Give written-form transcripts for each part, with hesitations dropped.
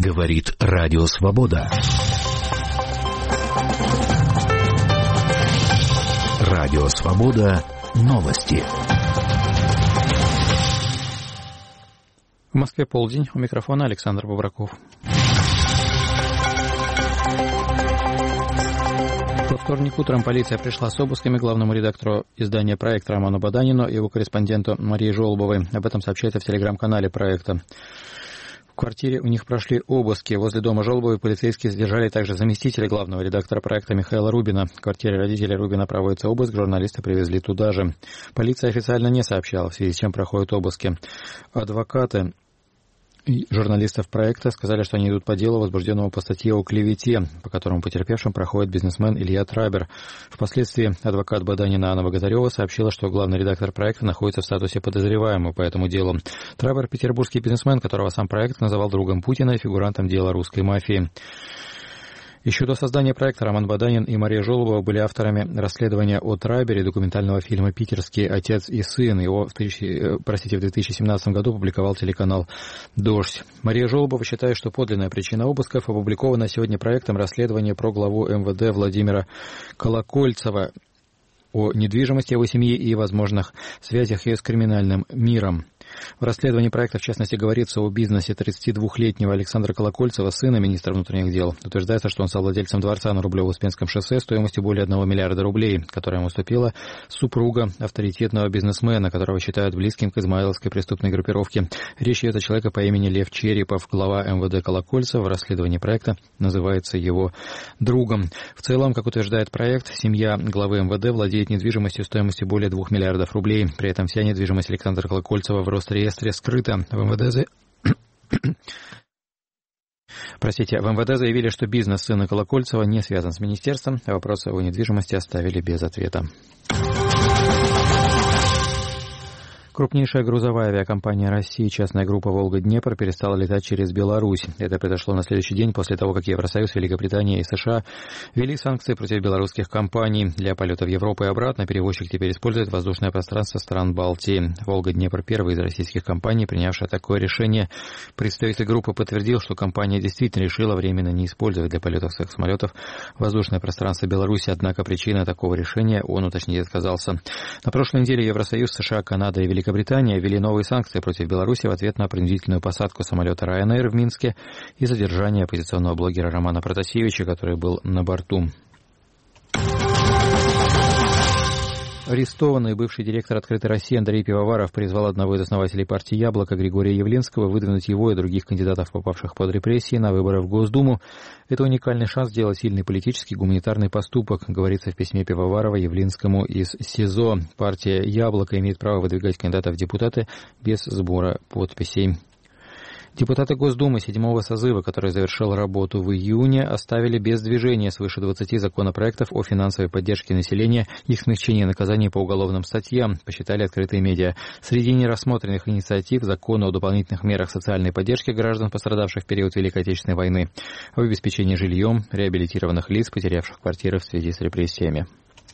Говорит Радио Свобода. Радио Свобода. Новости. В Москве полдень. У микрофона Александр Бобраков. Во вторник утром полиция пришла с обысками главному редактору издания «Проект» Роману Баданину и его корреспонденту Марии Жолобовой. Об этом сообщается в телеграм-канале «Проекта». В квартире у них прошли обыски. Возле дома Жолобовой полицейские задержали также заместителя главного редактора «Проекта» Михаила Рубина. В квартире родителей Рубина проводится обыск, журналисты привезли туда же. Полиция официально не сообщала, в связи с чем проходят обыски. Адвокаты и журналистов «Проекта» сказали, что они идут по делу, возбужденному по статье о клевете, по которому потерпевшим проходит бизнесмен Илья Трабер. Впоследствии адвокат Баданина Анна Богатарева сообщила, что главный редактор «Проекта» находится в статусе подозреваемого по этому делу. Трабер – петербургский бизнесмен, которого сам «Проект» называл другом Путина и фигурантом дела русской мафии. Еще до создания проекта Роман Баданин и Мария Жолобова были авторами расследования о Трабере, документального фильма «Питерский отец и сын». Его в 2017 году публиковал телеканал «Дождь». Мария Жолобова считает, что подлинная причина обысков опубликована сегодня проектом расследования про главу МВД Владимира Колокольцева о недвижимости его семьи и возможных связях ее с криминальным миром. В расследовании проекта, в частности, говорится о бизнесе 32-летнего Александра Колокольцева, сына министра внутренних дел. Утверждается, что он стал владельцем дворца на Рублево-Успенском шоссе стоимостью более 1 миллиарда рублей, которая ему уступила супруга авторитетного бизнесмена, которого считают близким к измайловской преступной группировке. Речь идет о человеке по имени Лев Черепов. Глава МВД Колокольцева в расследовании проекта называется его другом. В целом, как утверждает проект, семья главы МВД владеет недвижимостью стоимостью более 2 миллиардов рублей. При этом вся недвижимость Александра Колокольцева в Росреестре скрыта. В МВД заявили, что бизнес сына Колокольцева не связан с министерством, а вопросы о недвижимости оставили без ответа. Крупнейшая грузовая авиакомпания России, частная группа «Волга-Днепр», перестала летать через Беларусь. Это произошло на следующий день после того, как Евросоюз, Великобритания и США ввели санкции против белорусских компаний. Для полета в Европу и обратно перевозчик теперь использует воздушное пространство стран Балтии. «Волга-Днепр» — первая из российских компаний, принявшая такое решение. Представитель группы подтвердил, что компания действительно решила временно не использовать для полетов своих самолетов воздушное пространство Беларуси, однако причина такого решения он уточнить отказался. На прошлой неделе Евросоюз, США, Канада и Великобритания ввели новые санкции против Беларуси в ответ на принудительную посадку самолета Ryanair в Минске и задержание оппозиционного блогера Романа Протасевича, который был на борту. Арестованный бывший директор «Открытой России» Андрей Пивоваров призвал одного из основателей партии «Яблоко» Григория Явлинского выдвинуть его и других кандидатов, попавших под репрессии, на выборы в Госдуму. Это уникальный шанс сделать сильный политический гуманитарный поступок, говорится в письме Пивоварова Явлинскому из СИЗО. Партия «Яблоко» имеет право выдвигать кандидатов в депутаты без сбора подписей. Депутаты Госдумы 7-го созыва, который завершил работу в июне, оставили без движения свыше 20 законопроектов о финансовой поддержке населения и смягчении наказаний по уголовным статьям, посчитали открытые медиа. Среди нерассмотренных инициатив закон о дополнительных мерах социальной поддержки граждан, пострадавших в период Великой Отечественной войны, об обеспечении жильем реабилитированных лиц, потерявших квартиры в связи с репрессиями.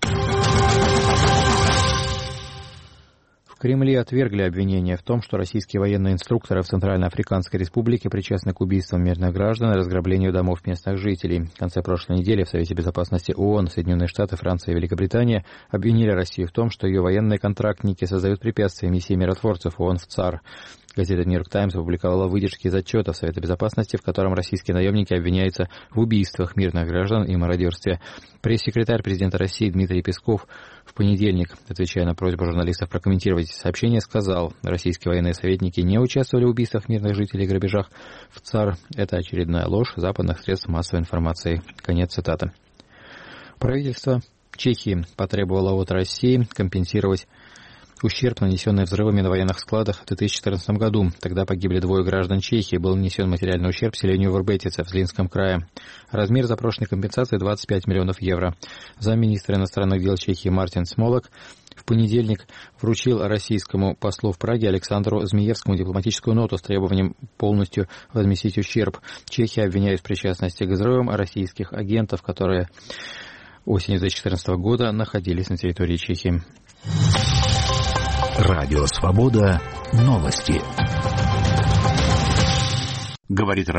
В Кремле отвергли обвинения в том, что российские военные инструкторы в Центральноафриканской Республике причастны к убийствам мирных граждан и разграблению домов местных жителей. В конце прошлой недели в Совете Безопасности ООН Соединенные Штаты, Франция и Великобритания обвинили Россию в том, что ее военные контрактники создают препятствия миссии миротворцев ООН в ЦАР. Газета «Нью-Йорк Таймс» опубликовала выдержки из отчета Совета Безопасности, в котором российские наемники обвиняются в убийствах мирных граждан и мародерстве. Пресс-секретарь президента России Дмитрий Песков в понедельник, отвечая на просьбу журналистов прокомментировать эти сообщения, сказал: российские военные советники не участвовали в убийствах мирных жителей и грабежах в ЦАР. Это очередная ложь западных средств массовой информации. Конец цитаты. Правительство Чехии потребовало от России компенсировать ущерб, нанесенный взрывами на военных складах в 2014 году. Тогда погибли 2 граждан Чехии. Был нанесен материальный ущерб селению Вырбетице в Злинском крае. Размер запрошенной компенсации — 25 миллионов евро. Замминистра иностранных дел Чехии Мартин Смолок в понедельник вручил российскому послу в Праге Александру Змеевскому дипломатическую ноту с требованием полностью возместить ущерб. Чехия обвиняет в причастности к взрывам российских агентов, которые осенью 2014 года находились на территории Чехии. Радио Свобода. Новости. Говорит